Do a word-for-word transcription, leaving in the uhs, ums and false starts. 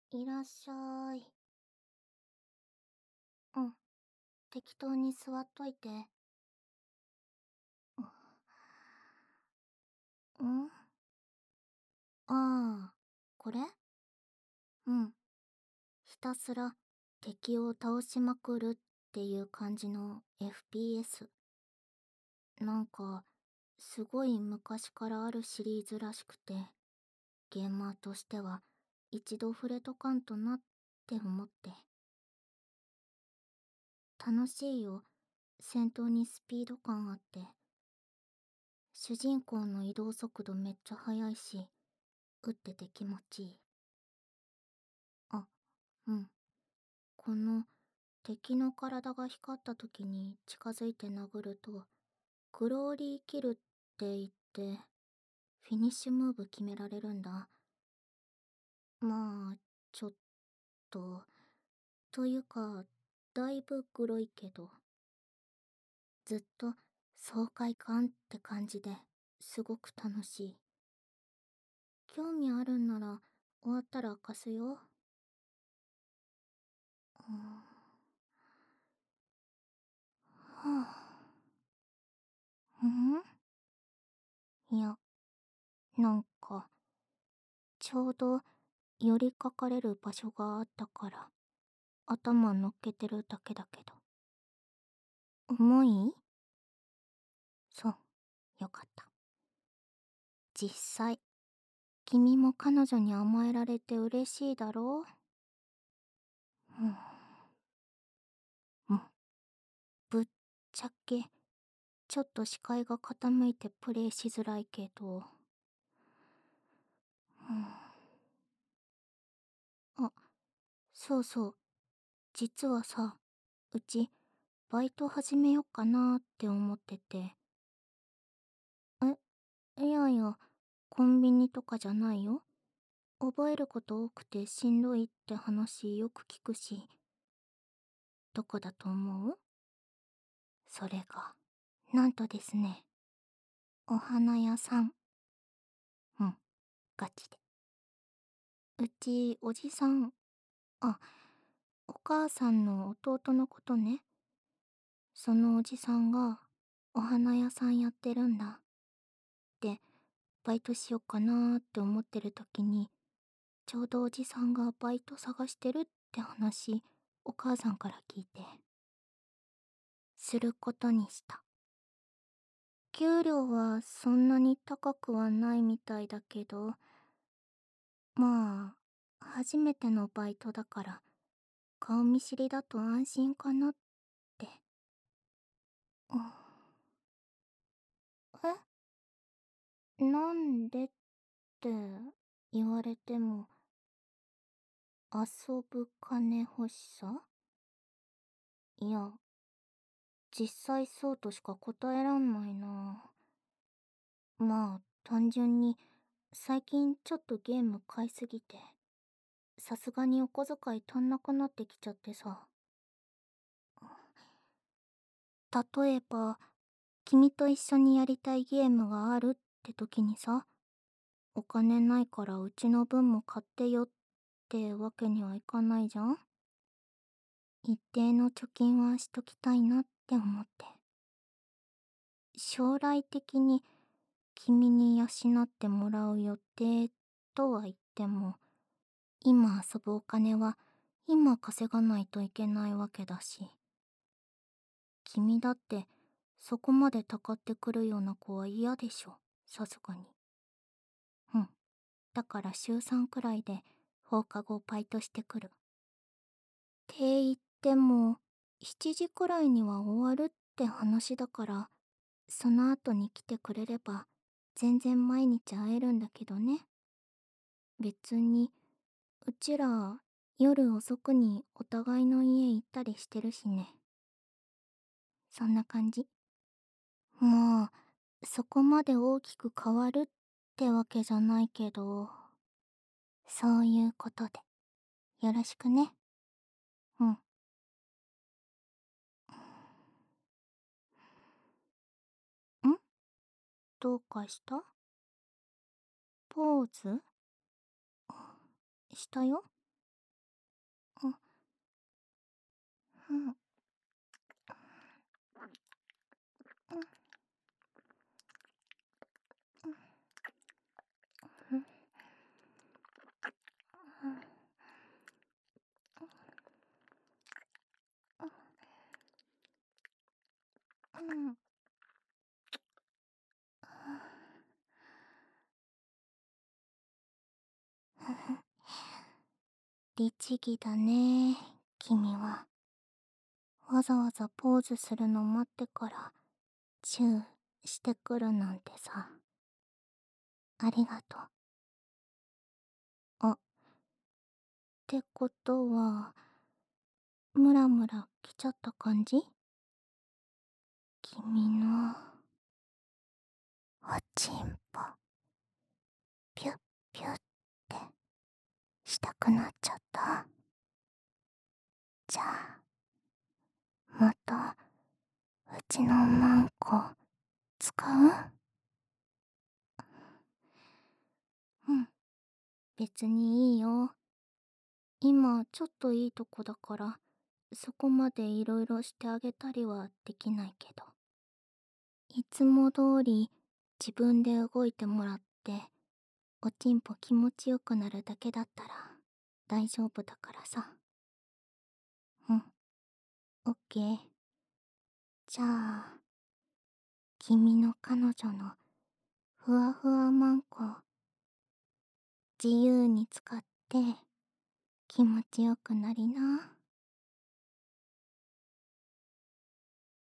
いらっしゃい。うん、適当に座っといて。んああ、これ。うん。ひたすら敵を倒しまくるっていう感じの エフピーエス。なんか、すごい昔からあるシリーズらしくて、ゲーマーとしては一度触れとかんとなって思って。楽しいよ。戦闘にスピード感あって。主人公の移動速度めっちゃ速いし、打ってて気持ちいい。あ、うん。この敵の体が光った時に近づいて殴ると、グローリーキルって言って、フィニッシュムーブ決められるんだ。まあ、ちょっと、というか、だいぶグロいけど、ずっと爽快感って感じですごく楽しい。興味あるんなら終わったら貸すよ。うん、はあ、んいや、なんか、ちょうど寄りかかれる場所があったから、頭乗っけてるだけだけど。重い？そう、よかった。実際、君も彼女に甘えられて嬉しいだろう？うん。うん。ぶっちゃけ、ちょっと視界が傾いてプレイしづらいけど。うん。あ、そうそう。実はさ、うち、バイト始めよっかなーって思ってて。え、いやいや、コンビニとかじゃないよ。覚えること多くてしんどいって話よく聞くし。どこだと思う？それが、なんとですね、お花屋さん。うん、ガチで。うち、おじさん、あ、お母さんの弟のことね。そのおじさんが、お花屋さんやってるんだ。で、バイトしよっかなーって思ってる時に、ちょうどおじさんがバイト探してるって話、お母さんから聞いて、することにした。給料はそんなに高くはないみたいだけど、まあ、初めてのバイトだから、顔見知りだと安心かなって。うん、え、なんでって言われても、遊ぶ金欲しさ？いや、実際そうとしか答えらんないな。まあ、単純に、最近ちょっとゲーム買いすぎて、さすがにお小遣い足んなくなってきちゃってさ。例えば、君と一緒にやりたいゲームがあるって時にさ、お金ないからうちの分も買ってよってわけにはいかないじゃん？一定の貯金はしときたいなって思って。将来的に君に養ってもらう予定とは言っても、今遊ぶお金は今稼がないといけないわけだし。君だってそこまでたかってくるような子は嫌でしょ、さすがに。うん。だから週さんくらいで放課後バイトしてくる。って言っても、しちじくらいには終わるって話だから、その後に来てくれれば、全然毎日会えるんだけどね。別に、うちら、夜遅くにお互いの家行ったりしてるしね。そんな感じ。まあ、そこまで大きく変わるってわけじゃないけど、そういうことで、よろしくね。うん。んどうかした？ポーズしたよ。 うん。うん。うん。律儀だね、君は。わざわざポーズするの待ってからチューしてくるなんてさ。ありがとう。あ、ってことは、ムラムラ来ちゃった感じ？君のおちんぽピュッピュッってしたくなっちゃった。じゃあまたうちのマンコ使う？うん、別にいいよ。今ちょっといいとこだからそこまでいろいろしてあげたりはできないけど、いつも通り自分で動いてもらっておちんぽ気持ちよくなるだけだったら大丈夫だからさ。うん、オッケー。じゃあ君の彼女のふわふわマンコ自由に使って気持ちよくなりな。